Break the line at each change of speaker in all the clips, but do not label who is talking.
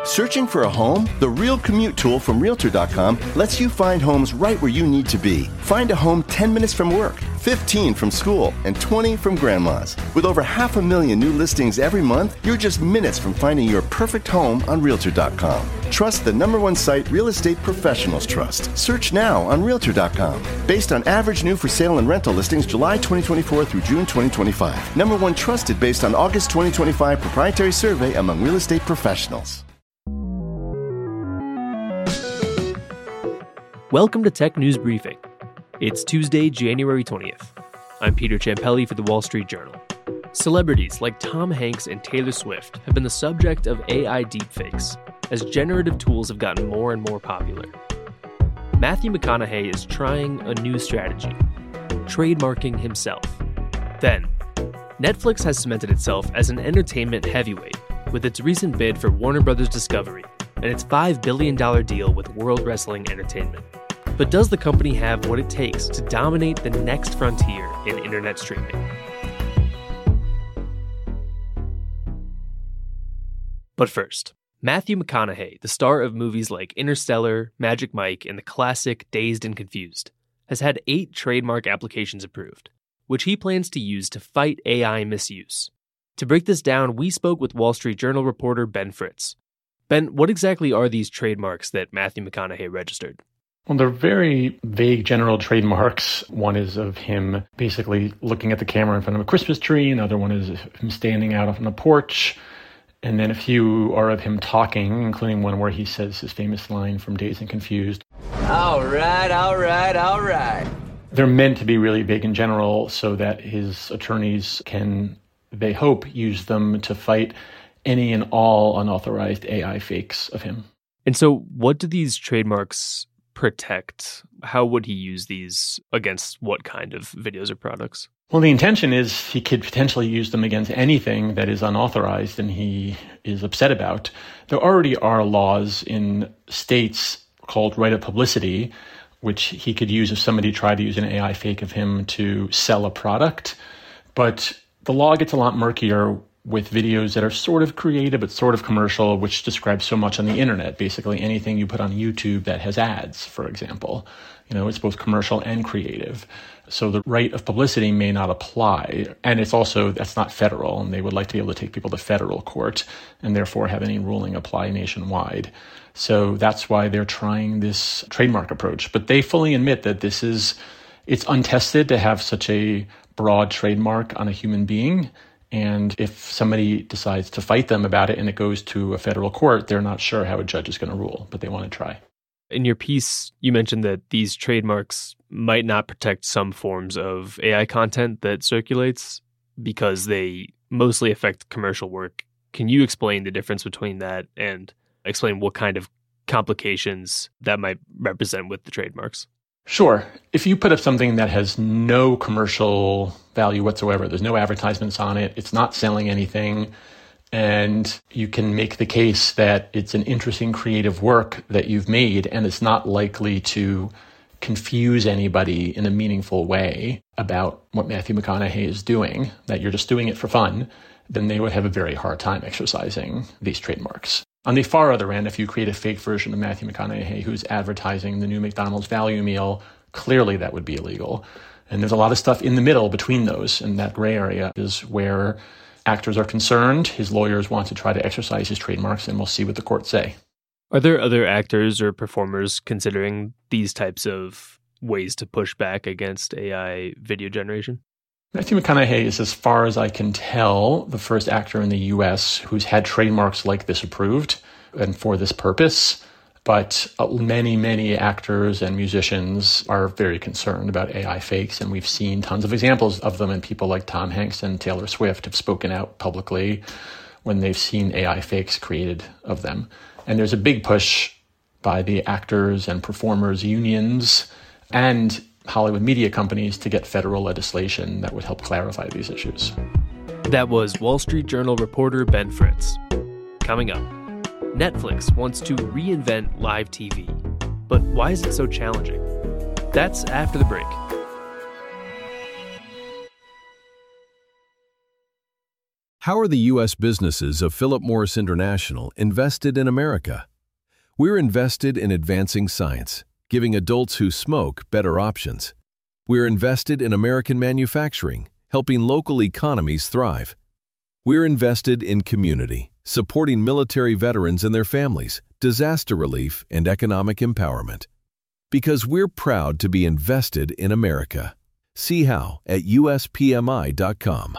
Searching for a home? The Real Commute tool from Realtor.com lets you find homes right where you need to be. Find a home 10 minutes from work, 15 from school, and 20 from grandma's. With over 500,000 new listings every month, you're just minutes from finding your perfect home on Realtor.com. Trust the #1 site real estate professionals trust. Search now on Realtor.com. Based on average new for sale and rental listings July 2024 through June 2025. #1 trusted based on August 2025 proprietary survey among real estate professionals.
Welcome to Tech News Briefing. It's Tuesday, January 20th. I'm Peter Ciampelli for The Wall Street Journal. Celebrities like Tom Hanks and Taylor Swift have been the subject of AI deepfakes as generative tools have gotten more and more popular. Matthew McConaughey is trying a new strategy, trademarking himself. Then, Netflix has cemented itself as an entertainment heavyweight with its recent bid for Warner Bros. Discovery and its $5 billion deal with World Wrestling Entertainment. But does the company have what it takes to dominate the next frontier in internet streaming? But first, Matthew McConaughey, the star of movies like Interstellar, Magic Mike, and the classic Dazed and Confused, has had 8 trademark applications approved, which he plans to use to fight AI misuse. To break this down, we spoke with Wall Street Journal reporter Ben Fritz. Ben, what exactly are these trademarks that Matthew McConaughey registered?
Well, they're very vague general trademarks. One is of him basically looking at the camera in front of a Christmas tree. Another one is him standing out on a porch. And then a few are of him talking, including one where he says his famous line from Dazed and Confused.
All right.
They're meant to be really vague in general so that his attorneys can, they hope, use them to fight any and all unauthorized AI fakes of him.
And so what do these trademarks protect? How would he use these against what kind of videos or products?
Well, the intention is he could potentially use them against anything that is unauthorized and he is upset about. There already are laws in states called right of publicity, which he could use if somebody tried to use an AI fake of him to sell a product. But the law gets a lot murkier with videos that are sort of creative but sort of commercial, which describes so much on the internet. Basically anything you put on YouTube that has ads, for example. It's both commercial and creative. So the right of publicity may not apply. And that's not federal, and they would like to be able to take people to federal court and therefore have any ruling apply nationwide. So that's why they're trying this trademark approach. But they fully admit that it's untested to have such a broad trademark on a human being. And if somebody decides to fight them about it and it goes to a federal court, they're not sure how a judge is going to rule, but they want to try.
In your piece, you mentioned that these trademarks might not protect some forms of AI content that circulates because they mostly affect commercial work. Can you explain the difference between that and explain what kind of complications that might represent with the trademarks?
Sure. If you put up something that has no commercial value whatsoever, there's no advertisements on it, it's not selling anything, and you can make the case that it's an interesting creative work that you've made and it's not likely to confuse anybody in a meaningful way about what Matthew McConaughey is doing, that you're just doing it for fun, then they would have a very hard time exercising these trademarks. On the far other end, if you create a fake version of Matthew McConaughey who's advertising the new McDonald's value meal, clearly that would be illegal. And there's a lot of stuff in the middle between those, and that gray area is where actors are concerned. His lawyers want to try to exercise his trademarks, and we'll see what the courts say.
Are there other actors or performers considering these types of ways to push back against AI video generation?
Matthew McConaughey is, as far as I can tell, the first actor in the U.S. who's had trademarks like this approved and for this purpose. But many, many actors and musicians are very concerned about AI fakes, and we've seen tons of examples of them, and people like Tom Hanks and Taylor Swift have spoken out publicly when they've seen AI fakes created of them. And there's a big push by the actors and performers unions and Hollywood media companies to get federal legislation that would help clarify these issues.
That was Wall Street Journal reporter Ben Fritz. Coming up, Netflix wants to reinvent live TV. But why is it so challenging? That's after the break.
How are the U.S. businesses of Philip Morris International invested in America? We're invested in advancing science, giving adults who smoke better options. We're invested in American manufacturing, helping local economies thrive. We're invested in community, supporting military veterans and their families, disaster relief, and economic empowerment. Because we're proud to be invested in America. See how at uspmi.com.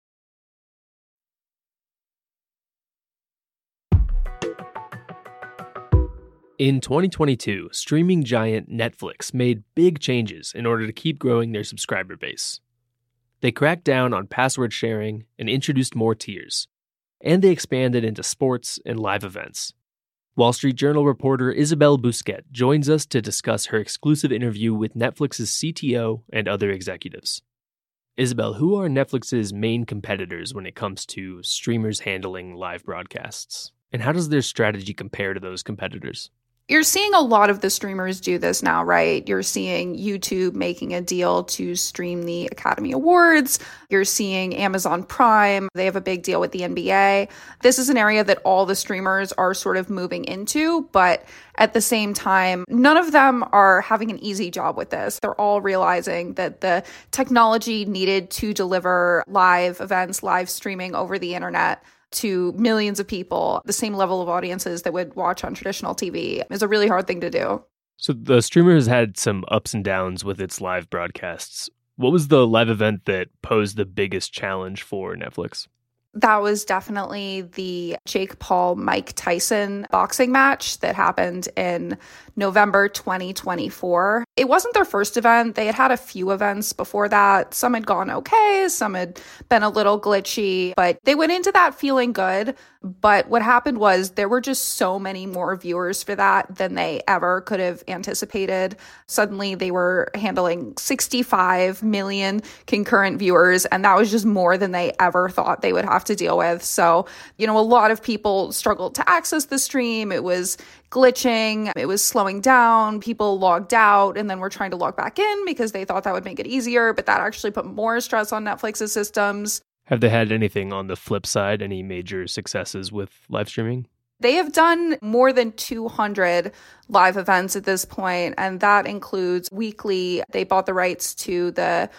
In 2022, streaming giant Netflix made big changes in order to keep growing their subscriber base. They cracked down on password sharing and introduced more tiers, and they expanded into sports and live events. Wall Street Journal reporter Isabelle Bousquet joins us to discuss her exclusive interview with Netflix's CTO and other executives. Isabelle, who are Netflix's main competitors when it comes to streamers handling live broadcasts? And how does their strategy compare to those competitors?
You're seeing a lot of the streamers do this now, right? You're seeing YouTube making a deal to stream the Academy Awards. You're seeing Amazon Prime. They have a big deal with the NBA. This is an area that all the streamers are sort of moving into, but at the same time, none of them are having an easy job with this. They're all realizing that the technology needed to deliver live events, live streaming over the internet to millions of people, the same level of audiences that would watch on traditional TV, is a really hard thing to do.
So the streamer has had some ups and downs with its live broadcasts. What was the live event that posed the biggest challenge for Netflix?
That was definitely the Jake Paul-Mike Tyson boxing match that happened in November 2024. It wasn't their first event. They had had a few events before that. Some had gone okay, some had been a little glitchy, but they went into that feeling good. But what happened was there were just so many more viewers for that than they ever could have anticipated. Suddenly they were handling 65 million concurrent viewers, and that was just more than they ever thought they would have to deal with. So, a lot of people struggled to access the stream. It was glitching, it was slowing down, people logged out and then were trying to log back in because they thought that would make it easier, but that actually put more stress on Netflix's systems.
Have they had anything on the flip side, any major successes with live streaming?
They have done more than 200 live events at this point, and that includes weekly. They bought the rights to the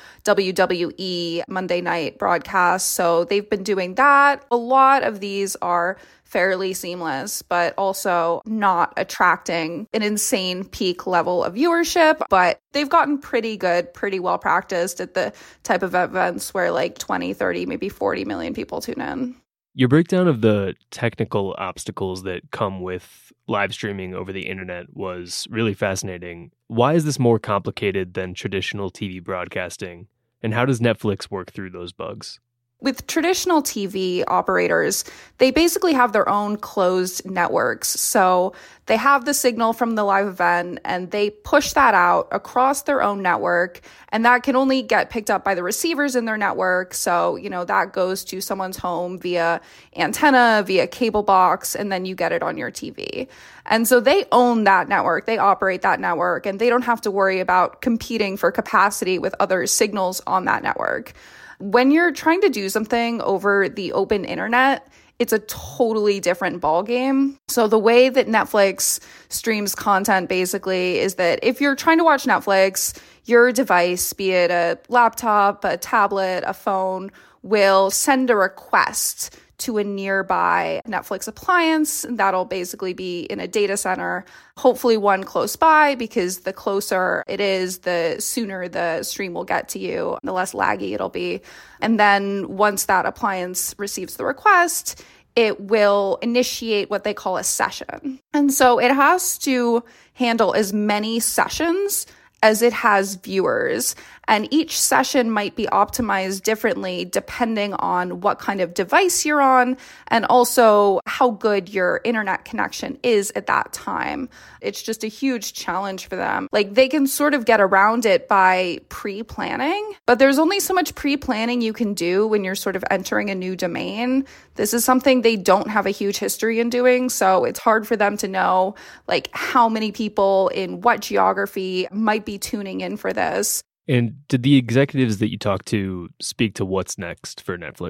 WWE Monday night broadcast, so they've been doing that. A lot of these are fairly seamless, but also not attracting an insane peak level of viewership. But they've gotten pretty good, pretty well practiced at the type of events where like 20, 30, maybe 40 million people tune in.
Your breakdown of the technical obstacles that come with live streaming over the internet was really fascinating. Why is this more complicated than traditional TV broadcasting? And how does Netflix work through those bugs?
With traditional TV operators, they basically have their own closed networks. So they have the signal from the live event and they push that out across their own network. And that can only get picked up by the receivers in their network. So, that goes to someone's home via antenna, via cable box, and then you get it on your TV. And so they own that network. They operate that network and they don't have to worry about competing for capacity with other signals on that network. When you're trying to do something over the open internet, it's a totally different ballgame. So the way that Netflix streams content basically is that if you're trying to watch Netflix, your device, be it a laptop, a tablet, a phone, will send a request to a nearby Netflix appliance. That'll basically be in a data center, hopefully one close by, because the closer it is, the sooner the stream will get to you, the less laggy it'll be. And then once that appliance receives the request, it will initiate what they call a session. And so it has to handle as many sessions as it has viewers. And each session might be optimized differently depending on what kind of device you're on and also how good your internet connection is at that time. It's just a huge challenge for them. Like, they can sort of get around it by pre-planning, but there's only so much pre-planning you can do when you're sort of entering a new domain. This is something they don't have a huge history in doing, so it's hard for them to know like how many people in what geography might be tuning in for this.
And did the executives that you talked to speak to what's next for Netflix?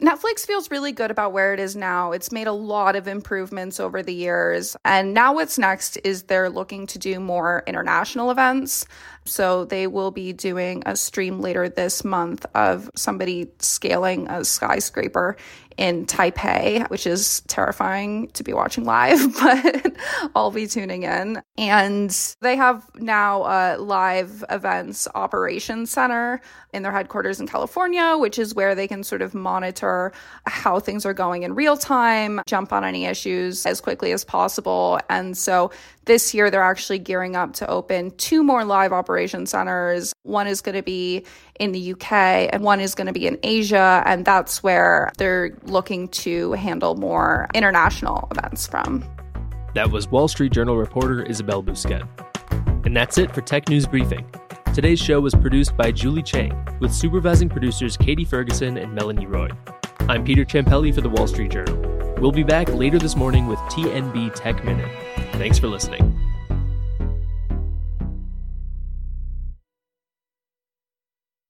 Netflix feels really good about where it is now. It's made a lot of improvements over the years. And now what's next is they're looking to do more international events. So they will be doing a stream later this month of somebody scaling a skyscraper in Taipei, which is terrifying to be watching live, but I'll be tuning in. And they have now a live events operations center in their headquarters in California, which is where they can sort of monitor how things are going in real time, jump on any issues as quickly as possible. And so this year, they're actually gearing up to open 2 more live operation centers. One is going to be in the UK and one is going to be in Asia. And that's where they're looking to handle more international events from.
That was Wall Street Journal reporter Isabelle Bousquet. And that's it for Tech News Briefing. Today's show was produced by Julie Chang, with supervising producers Katie Ferguson and Melanie Roy. I'm Peter Ciampelli for the Wall Street Journal. We'll be back later this morning with TNB Tech Minute. Thanks for listening.